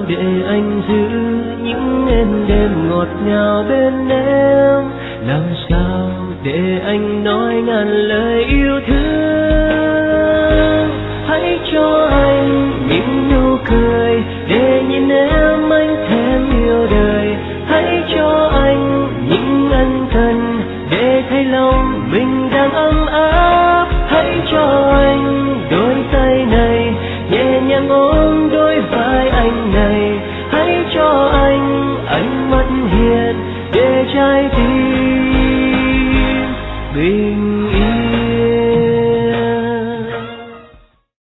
để anh giữ những êm đêm ngọt ngào bên em? Làm sao để anh nói ngàn lời yêu thương? Hãy cho anh những nụ cười để nhìn em anh thèm yêu đời. Hãy cho anh những ân cần để thấy lòng mình đang ấm